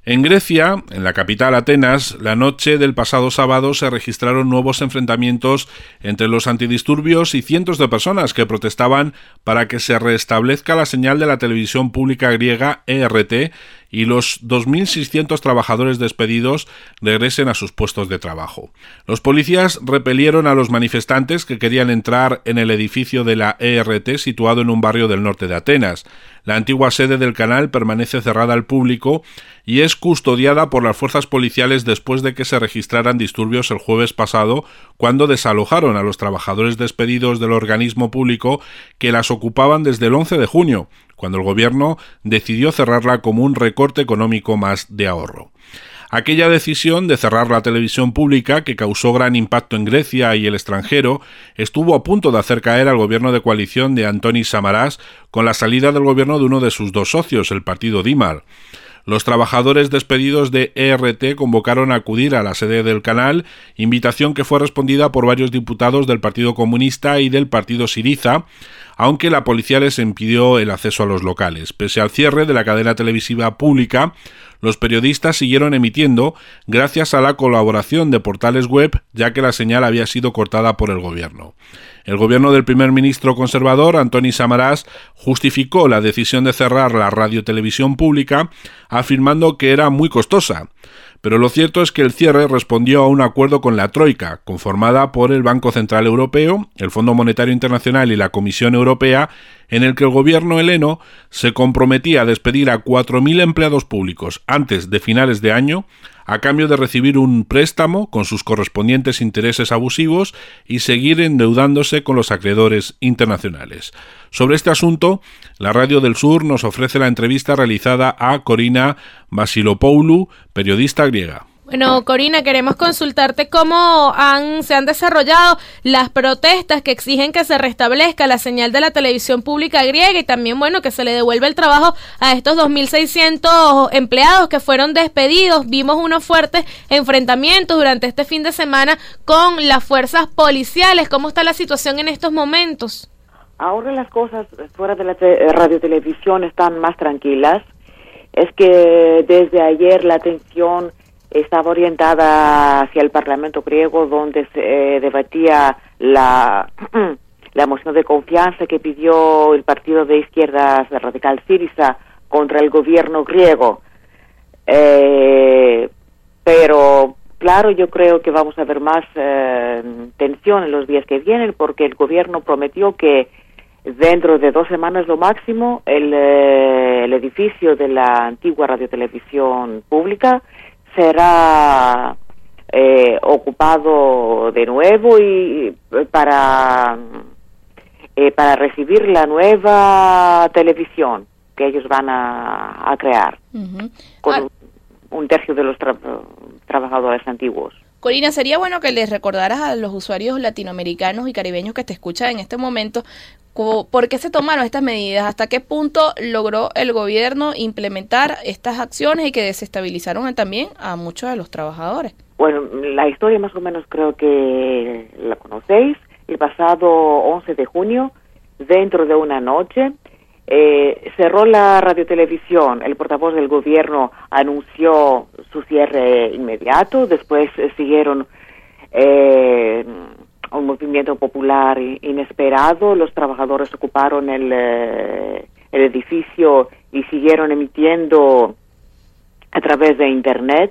En Grecia, en la capital Atenas, la noche del pasado sábado se registraron nuevos enfrentamientos entre los antidisturbios y cientos de personas que protestaban para que se restablezca la señal de la televisión pública griega ERT y los 2.600 trabajadores despedidos regresen a sus puestos de trabajo. Los policías repelieron a los manifestantes que querían entrar en el edificio de la ERT situado en un barrio del norte de Atenas. La antigua sede del canal permanece cerrada al público y es custodiada por las fuerzas policiales después de que se registraran disturbios el jueves pasado, cuando desalojaron a los trabajadores despedidos del organismo público que las ocupaban desde el 11 de junio, cuando el gobierno decidió cerrarla como un recorte económico más de ahorro. Aquella decisión de cerrar la televisión pública, que causó gran impacto en Grecia y el extranjero, estuvo a punto de hacer caer al gobierno de coalición de Antonis Samaras con la salida del gobierno de uno de sus dos socios, el partido Dimar. Los trabajadores despedidos de ERT convocaron a acudir a la sede del canal, invitación que fue respondida por varios diputados del Partido Comunista y del Partido Syriza, aunque la policía les impidió el acceso a los locales. Pese al cierre de la cadena televisiva pública, los periodistas siguieron emitiendo gracias a la colaboración de portales web, ya que la señal había sido cortada por el gobierno. El gobierno del primer ministro conservador, Antonis Samaras, justificó la decisión de cerrar la radiotelevisión pública, afirmando que era muy costosa. Pero lo cierto es que el cierre respondió a un acuerdo con la Troika, conformada por el Banco Central Europeo, el Fondo Monetario Internacional y la Comisión Europea, en el que el gobierno heleno se comprometía a despedir a 4.000 empleados públicos antes de finales de año, a cambio de recibir un préstamo con sus correspondientes intereses abusivos y seguir endeudándose con los acreedores internacionales. Sobre este asunto, la Radio del Sur nos ofrece la entrevista realizada a Corina Vasilopoulou, periodista griega. Bueno, Corina, queremos consultarte cómo se han desarrollado las protestas que exigen que se restablezca la señal de la televisión pública griega y también, bueno, que se le devuelva el trabajo a estos 2.600 empleados que fueron despedidos. Vimos unos fuertes enfrentamientos durante este fin de semana con las fuerzas policiales. ¿Cómo está la situación en estos momentos? Ahora las cosas fuera de la radiotelevisión están más tranquilas. Es que desde ayer la atención estaba orientada hacia el Parlamento griego, donde se debatía la moción de confianza que pidió el partido de izquierdas radical Syriza contra el gobierno griego. Pero claro, yo creo que vamos a ver más tensión en los días que vienen, porque el gobierno prometió que dentro de 2 semanas lo máximo el edificio de la antigua radiotelevisión pública será ocupado de nuevo y para recibir la nueva televisión que ellos van a crear, con un tercio de los trabajadores antiguos. Corina, sería bueno que les recordaras a los usuarios latinoamericanos y caribeños que te escuchan en este momento por qué se tomaron estas medidas, hasta qué punto logró el gobierno implementar estas acciones y que desestabilizaron también a muchos de los trabajadores. Bueno, la historia más o menos creo que la conocéis. El pasado 11 de junio, dentro de una noche, cerró la radiotelevisión. El portavoz del gobierno anunció su cierre inmediato. Después siguieron un movimiento popular inesperado. Los trabajadores ocuparon el edificio y siguieron emitiendo a través de Internet.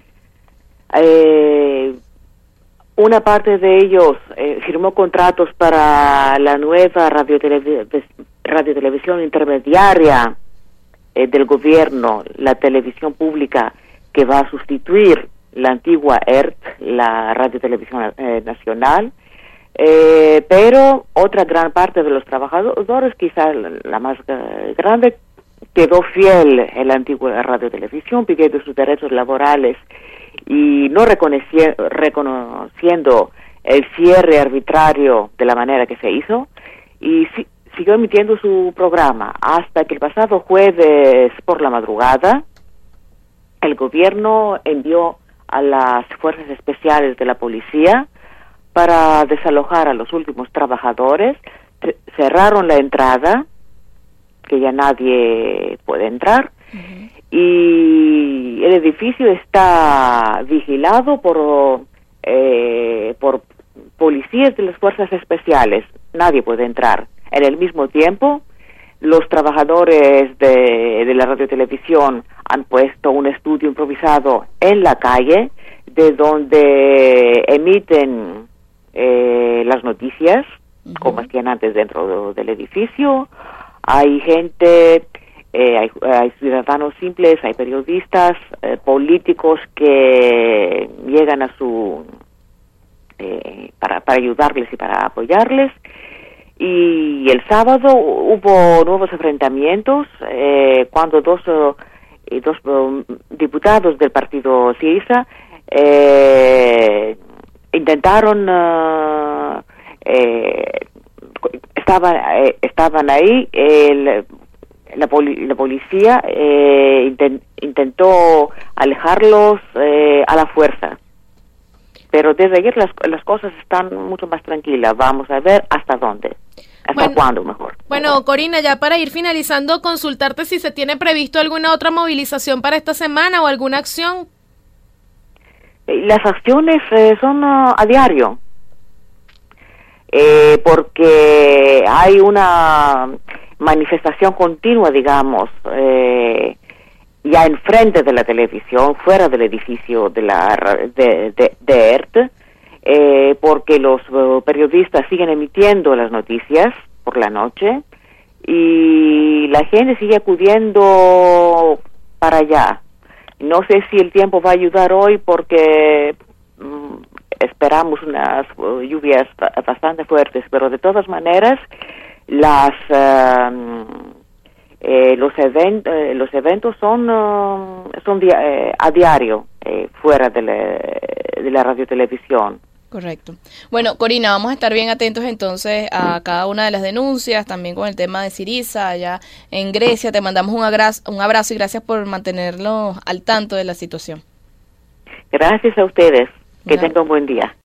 Una parte de ellos firmó contratos para la nueva radiotelevisión intermediaria del gobierno, la televisión pública que va a sustituir la antigua ERT, la radiotelevisión nacional, pero otra gran parte de los trabajadores, quizás la más grande, quedó fiel a la antigua radiotelevisión, pidiendo sus derechos laborales y no reconociendo el cierre arbitrario de la manera que se hizo, y siguió emitiendo su programa hasta que el pasado jueves por la madrugada el gobierno envió a las fuerzas especiales de la policía para desalojar a los últimos trabajadores. Cerraron la entrada, que ya nadie puede entrar, y el edificio está vigilado por policías de las fuerzas especiales. Nadie puede entrar. En el mismo tiempo, los trabajadores de la radiotelevisión han puesto un estudio improvisado en la calle, de donde emiten las noticias, como hacían antes dentro del edificio. Hay gente, hay ciudadanos simples, hay periodistas, políticos que llegan a para ayudarles y para apoyarles. Y el sábado hubo nuevos enfrentamientos cuando dos diputados del partido Syriza intentaron estaban ahí. La policía intentó alejarlos a la fuerza. Pero desde ayer las cosas están mucho más tranquilas. Vamos a ver hasta dónde. ¿Hasta cuándo, mejor? Bueno, Corina, ya para ir finalizando, consultarte si se tiene previsto alguna otra movilización para esta semana o alguna acción. Las acciones son a diario, porque hay una manifestación continua, digamos, ya enfrente de la televisión, fuera del edificio de ERT, porque los periodistas siguen emitiendo las noticias por la noche y la gente sigue acudiendo para allá. No sé si el tiempo va a ayudar hoy porque esperamos unas lluvias bastante fuertes, pero de todas maneras los eventos son a diario fuera de la radiotelevisión. Correcto. Bueno, Corina, vamos a estar bien atentos entonces a cada una de las denuncias, también con el tema de Syriza allá en Grecia. Te mandamos un abrazo y gracias por mantenernos al tanto de la situación. Gracias a ustedes. Que tengan un buen día.